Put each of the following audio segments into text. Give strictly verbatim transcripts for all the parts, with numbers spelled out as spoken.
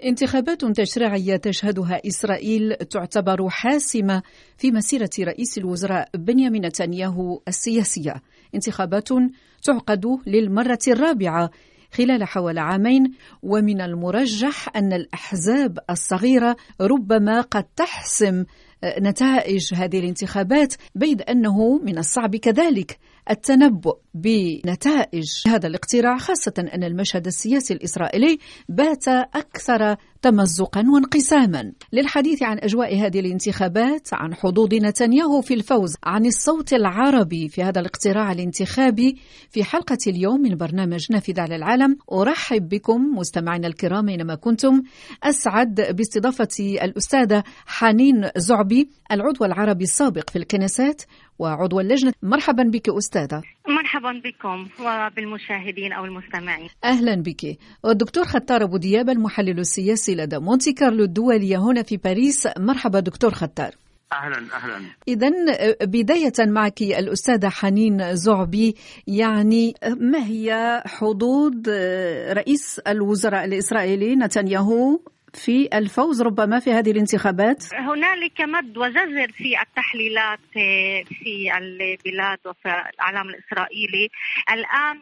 انتخابات تشريعية تشهدها إسرائيل تعتبر حاسمة في مسيرة رئيس الوزراء بنيامين نتنياهو السياسية. انتخابات تعقد للمرة الرابعة خلال حوالي عامين، ومن المرجح أن الأحزاب الصغيرة ربما قد تحسم نتائج هذه الانتخابات، بيد أنه من الصعب كذلك التنبؤ بنتائج هذا الاقتراع، خاصة أن المشهد السياسي الإسرائيلي بات أكثر تمزقا وانقساما. للحديث عن أجواء هذه الانتخابات، عن حظوظ نتنياهو في الفوز، عن الصوت العربي في هذا الاقتراع الانتخابي، في حلقة اليوم من برنامج نافذة على العالم، أرحب بكم مستمعينا الكرام أينما كنتم. أسعد باستضافة الأستاذة حنين زعبي، العضو العربي السابق في الكنيسات وعضو اللجنة. مرحبا بك أستاذة. مرحبا بكم وبالمشاهدين أو المستمعين. أهلا بك. والدكتور خطار أبو دياب، المحلل السياسي لدى مونتي كارلو الدولية هنا في باريس. مرحبا دكتور خطار. أهلا أهلا. إذن بداية معك الأستاذة حنين زعبي، يعني ما هي حظوظ رئيس الوزراء الإسرائيلي نتنياهو في الفوز ربما في هذه الانتخابات؟ هنالك مد وجزر في التحليلات في البلاد وفي الإعلام الإسرائيلي. الآن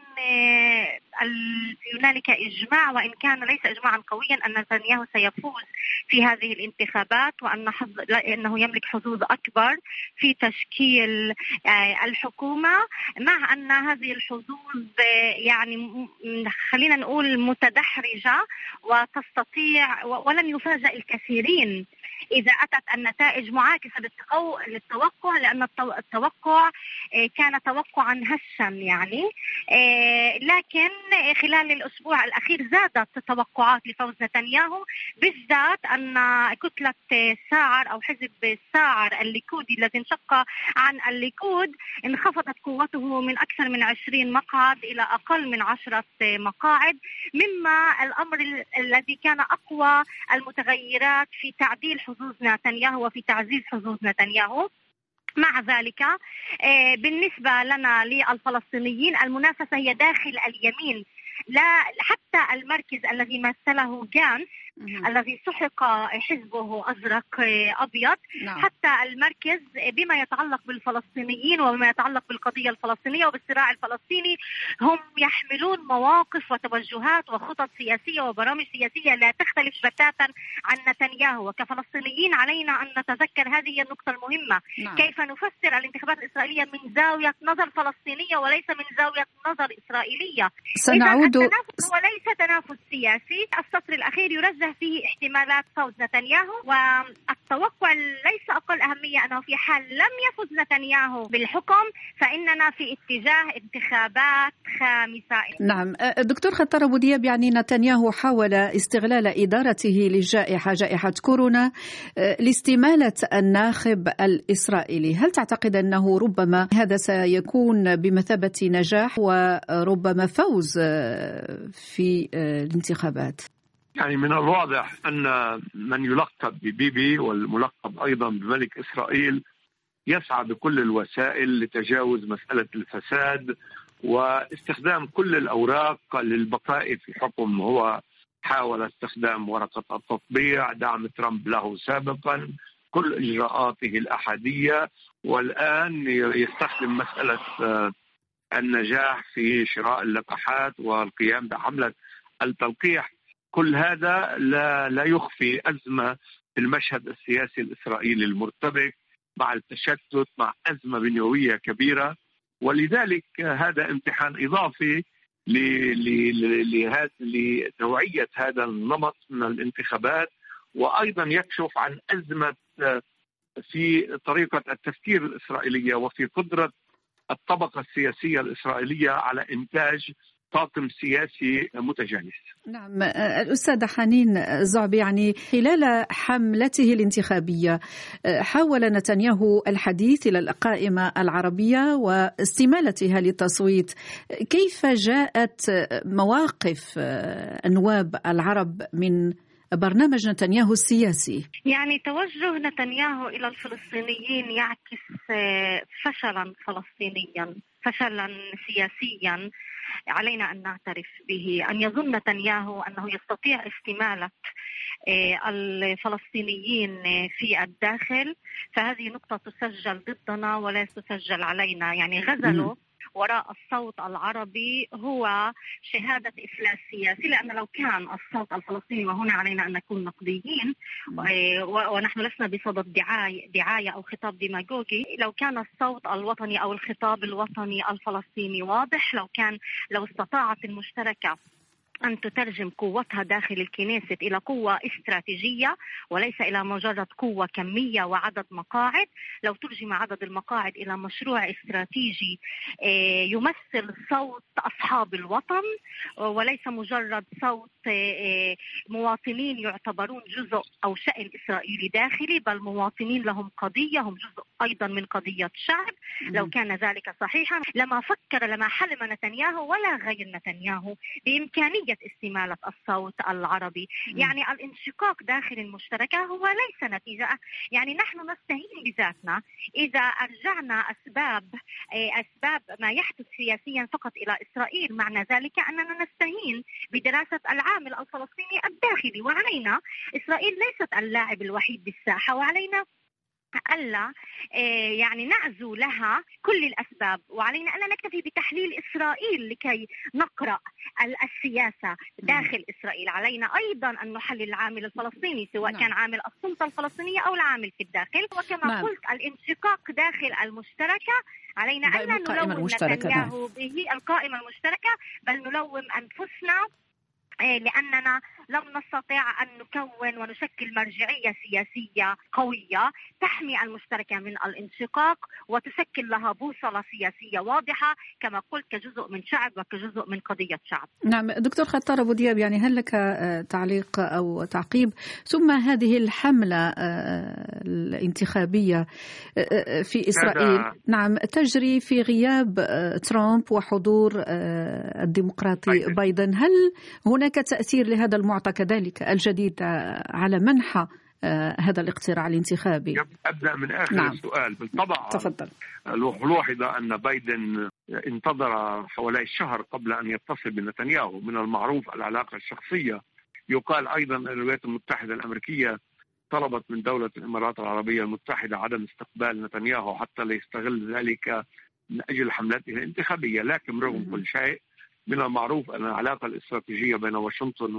هنالك إجماع، وإن كان ليس إجماعا قويا، أن نتنياهو سيفوز في هذه الانتخابات، وأن حظ... أنه يملك حظوظ أكبر في تشكيل الحكومة، مع أن هذه الحظوظ يعني خلينا نقول متدحرجة وتستطيع، ولن يفاجأ الكثيرين إذا أتت النتائج معاكسة للتوقع، لأن التوقع كان توقعا هشا يعني، لكن خلال الأسبوع الأخير زادت توقعات لفوز نتنياهو، بالذات أن كتلة ساعر أو حزب ساعر الليكودي الذي انشق عن الليكود انخفضت قوته من أكثر من عشرين مقعد إلى أقل من عشرة مقاعد، مما الأمر الذي كان أقوى المتغيرات في تعديل حظوظ نتنياهو وفي تعزيز حظوظ نتنياهو. مع ذلك بالنسبة لنا للفلسطينيين المنافسة هي داخل اليمين، لا حتى المركز الذي مثله جانس الذي سحق حزبه أزرق أبيض، نعم. حتى المركز بما يتعلق بالفلسطينيين وبما يتعلق بالقضية الفلسطينية وبالصراع الفلسطيني هم يحملون مواقف وتوجهات وخطط سياسية وبرامج سياسية لا تختلف بتاتا عن نتنياهو. وكفلسطينيين علينا أن نتذكر هذه النقطة المهمة، نعم. كيف نفسر الانتخابات الإسرائيلية من زاوية نظر فلسطينية وليس من زاوية نظر إسرائيلية. سنعود. التنافس وليس تنافس سياسي. السطر الأخير يرجح فيه احتمالات فوز نتنياهو، والتوقع ليس أقل أهمية أنه في حال لم يفز نتنياهو بالحكم فإننا في اتجاه انتخابات خامسة. نعم دكتور خطار أبو دياب، يعني نتنياهو حاول استغلال إدارته للجائحة جائحة كورونا لاستمالة الناخب الإسرائيلي. هل تعتقد أنه ربما هذا سيكون بمثابة نجاح وربما فوز في الانتخابات؟ يعني من الواضح أن من يلقب ببيبي والملقب أيضا بملك إسرائيل يسعى بكل الوسائل لتجاوز مسألة الفساد واستخدام كل الأوراق للبقاء في حكم. هو حاول استخدام ورقة التطبيع، دعم ترامب له سابقا، كل إجراءاته الأحادية، والآن يستخدم مسألة النجاح في شراء اللقاحات والقيام بحملة التلقيح. كل هذا لا, لا يخفي أزمة في المشهد السياسي الإسرائيلي المرتبك، مع التشتت، مع أزمة بنيوية كبيرة. ولذلك هذا امتحان إضافي لنوعية هذا النمط من الانتخابات، وأيضا يكشف عن أزمة في طريقة التفكير الإسرائيلية وفي قدرة الطبقة السياسية الإسرائيلية على إنتاج طاقم سياسي متجانس. نعم الأستاذة حنين زعبي، يعني خلال حملته الانتخابية حاول نتنياهو الحديث إلى القائمة العربية واستمالتها للتصويت. كيف جاءت مواقف النواب العرب من برنامج نتنياهو السياسي؟ يعني توجه نتنياهو إلى الفلسطينيين يعكس فشلا فلسطينيا، فشلا سياسيا علينا أن نعترف به. أن يظن نتنياهو أنه يستطيع استمالة الفلسطينيين في الداخل، فهذه نقطة تسجل ضدنا ولا تسجل علينا. يعني غزلوا وراء الصوت العربي هو شهادة إفلاس سياسي، لأن لو كان الصوت الفلسطيني، وهنا علينا أن نكون نقديين ونحن لسنا بصدد دعاية, دعاية أو خطاب ديماغوجي، لو كان الصوت الوطني أو الخطاب الوطني الفلسطيني واضح، لو كان لو استطاعت المشتركة أن تترجم قوتها داخل الكنيست إلى قوة استراتيجية وليس إلى مجرد قوة كمية وعدد مقاعد، لو ترجم عدد المقاعد إلى مشروع استراتيجي يمثل صوت أصحاب الوطن وليس مجرد صوت مواطنين يعتبرون جزء أو شأن إسرائيلي داخلي، بل مواطنين لهم قضية، هم جزء أيضا من قضية شعب. لو كان ذلك صحيحا لما فكر لما حلم نتنياهو ولا غير نتنياهو بإمكانية استمالة الصوت العربي. يعني الانشقاق داخل المشتركة هو ليس نتيجة، يعني نحن نستهين بذاتنا إذا أرجعنا أسباب أسباب ما يحدث سياسيا فقط إلى إسرائيل، معنى ذلك أننا نستهين بدراسة العامل الفلسطيني الداخلي، وعلينا إسرائيل ليست اللاعب الوحيد بالساحة، وعلينا ألا يعني نعزو لها كل الأسباب، وعلينا ألا نكتفي بتحليل إسرائيل لكي نقرأ السياسة داخل إسرائيل. علينا أيضا أن نحلل العامل الفلسطيني سواء نعم. كان عامل السلطة الفلسطينية أو العامل في الداخل، وكما نعم. قلت الانشقاق داخل المشتركة علينا أن نلوم نتنياهو به القائمة المشتركة، بل نلوم أنفسنا لأننا لم نستطيع أن نكون ونشكل مرجعية سياسية قوية تحمي المشتركة من الانشقاق وتشكل لها بوصلة سياسية واضحة كما قلت كجزء من شعب وكجزء من قضية شعب. نعم دكتور خطار أبو دياب، يعني هل لك تعليق أو تعقيب؟ ثم هذه الحملة الانتخابية في إسرائيل نعم تجري في غياب ترامب وحضور الديمقراطي بايدن، هل هناك تأثير لهذا المعطى كذلك الجديد على منحى هذا الاقتراع الانتخابي؟ أبدأ من آخر نعم. السؤال. بالطبع تفضل. لوحظ أن بايدن انتظر حوالي شهر قبل أن يتصل بنتنياهو، من المعروف العلاقة الشخصية. يقال أيضا أن الولايات المتحدة الأمريكية طلبت من دولة الإمارات العربية المتحدة عدم استقبال نتنياهو حتى لا يستغل ذلك من أجل حملته الانتخابية، لكن رغم كل شيء من المعروف أن العلاقة الاستراتيجية بين واشنطن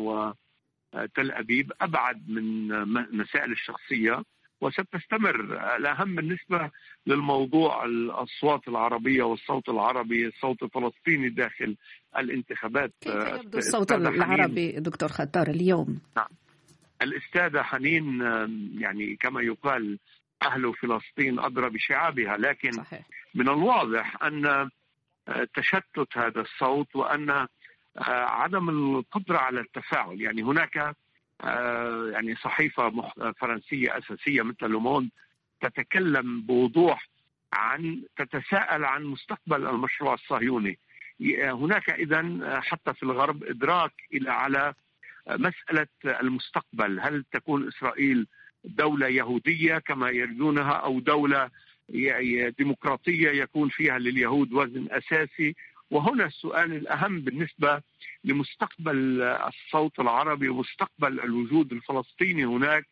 وتل أبيب أبعد من مسائل الشخصية وستستمر. الأهم بالنسبة للموضوع الأصوات العربية والصوت العربي، الصوت الفلسطيني داخل الانتخابات. كيف يبدو الصوت العربي دكتور خطار اليوم؟ نعم. الأستاذة حنين يعني كما يقال أهل فلسطين أدرى بشعابها، لكن صحيح. من الواضح أن تشتت هذا الصوت وأن عدم القدرة على التفاعل. يعني هناك يعني صحيفة فرنسية أساسية مثل لوموند تتكلم بوضوح عن تتساءل عن مستقبل المشروع الصهيوني. هناك إذن حتى في الغرب إدراك إلى على مسألة المستقبل، هل تكون إسرائيل دولة يهودية كما يريدونها أو دولة ديمقراطية يكون فيها لليهود وزن أساسي؟ وهنا السؤال الأهم بالنسبة لمستقبل الصوت العربي ومستقبل الوجود الفلسطيني هناك.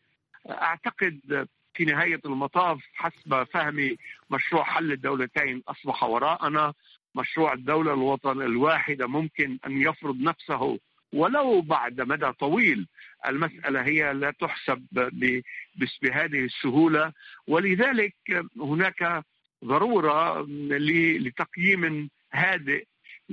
أعتقد في نهاية المطاف حسب فهمي مشروع حل الدولتين أصبح وراءنا. مشروع الدولة الوطن الواحدة ممكن أن يفرض نفسه ولو بعد مدى طويل. المسألة هي لا تحسب بهذه السهولة، ولذلك هناك ضرورة لتقييم هادئ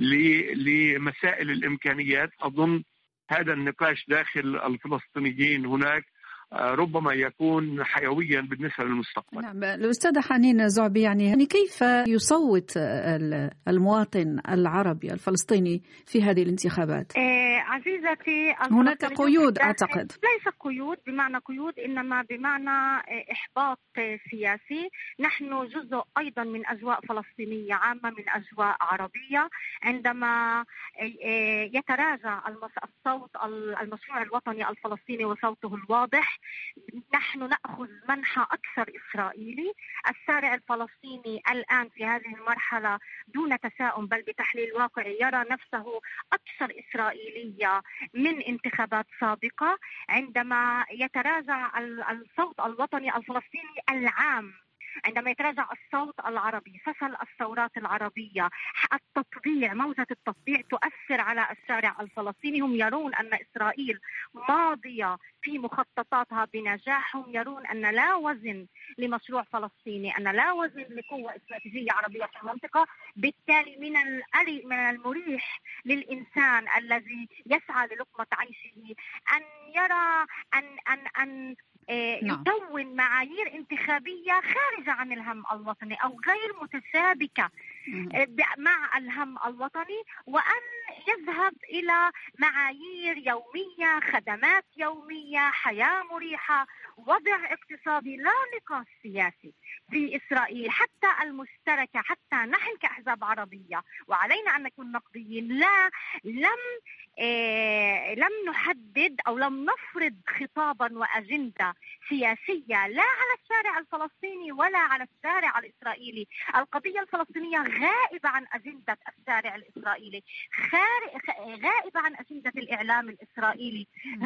لمسائل الإمكانيات. أظن هذا النقاش داخل الفلسطينيين هناك ربما يكون حيويا بالنسبة للمستقبل. نعم الأستاذة حنين زعبي، يعني كيف يصوت المواطن العربي الفلسطيني في هذه الانتخابات؟ آه عزيزتي، هناك قيود أعتقد. ليس قيود بمعنى قيود، إنما بمعنى إحباط سياسي. نحن جزء أيضا من أجواء فلسطينية عامة، من أجواء عربية. عندما يتراجع الصوت المشروع الوطني الفلسطيني وصوته الواضح نحن نأخذ منحى أكثر إسرائيلي. الشارع الفلسطيني الآن في هذه المرحلة دون تساؤم بل بتحليل واقعي يرى نفسه أكثر إسرائيلية من انتخابات سابقة، عندما يتراجع الصوت الوطني الفلسطيني العام، عندما يتراجع الصوت العربي، فشل الثورات العربية، التطبيع، موجة التطبيع تؤثر على الشارع الفلسطيني. هم يرون أن إسرائيل ماضية في مخططاتها بنجاح، هم يرون أن لا وزن لمشروع فلسطيني، أن لا وزن لقوة استراتيجية عربية في المنطقة. بالتالي من من المريح للإنسان الذي يسعى للقمة عيشه أن يرى أن أن أن يكون معايير انتخابية خارجة عن الهم الوطني أو غير متشابكة مع الهم الوطني، وأن يذهب إلى معايير يومية، خدمات يومية، حياة مريحة، وضع اقتصادي، لا نقاش سياسي في إسرائيل. حتى المشتركة، حتى نحن كأحزاب عربية وعلينا أن نكون نقديين، لا لم إيه لم نحدد أو لم نفرض خطابا وأجندة سياسية لا على الشارع الفلسطيني ولا على الشارع الإسرائيلي. القضية الفلسطينية غائبة عن أجندة الشارع الإسرائيلي، غائبة عن أجندة الإعلام الإسرائيلي،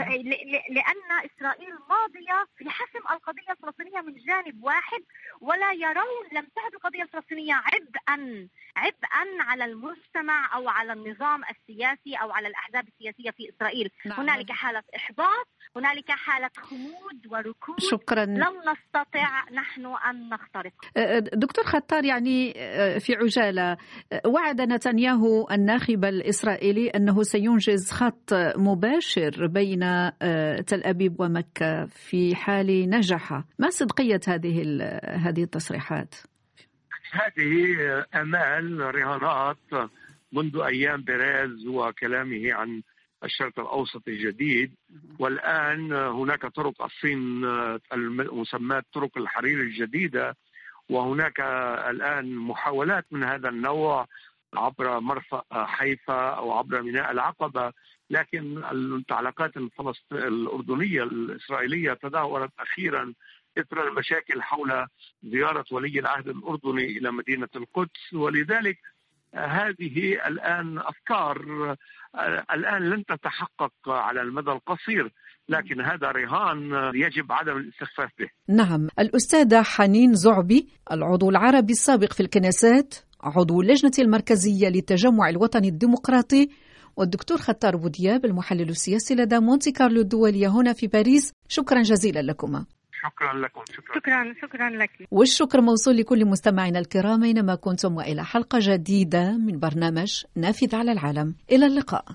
لأن إسرائيل ماضية في حسم القضية الفلسطينية من جانب واحد، ولا يرون، لم تعد القضية الفلسطينية عبئا عبئا على المجتمع أو على النظام السياسي أو على الأحزاب السياسية في إسرائيل. نعم. هنالك حالة إحباط، هنالك حالة خمود وركود. شكرا. لم نستطع نحن أن نخترق. دكتور خطار، يعني في عجالة، وعد نتنياهو الناخب الإسرائيلي أنه سينجز خط مباشر بين تل أبيب ومكة في حال نجح. ما صدقية هذه هذه التصريحات؟ هذه أمال رهانات منذ أيام بيريز وكلامه عن الشرق الأوسط الجديد، والآن هناك طرق الصين المسمى طرق الحرير الجديدة، وهناك الآن محاولات من هذا النوع عبر مرفأ حيفا أو عبر ميناء العقبة، لكن التعليقات الأردنية الإسرائيلية تدهورت أخيرا إثر المشاكل حول زيارة ولي العهد الأردني إلى مدينة القدس. ولذلك هذه الآن أفكار الآن لن تتحقق على المدى القصير، لكن هذا رهان يجب عدم الاستخفاف به. نعم. الأستاذة حنين زعبي، العضو العربي السابق في الكنيسات، عضو اللجنة المركزية للتجمع الوطني الديمقراطي، والدكتور خطار بودياب، المحلل السياسي لدى مونتي كارلو الدولية هنا في باريس. شكرا جزيلا لكما. شكرا لكم. شكرا شكرا, شكرا لك. والشكر موصول لكل مستمعينا الكرام أينما كنتم، وإلى حلقة جديدة من برنامج نافذ على العالم. إلى اللقاء.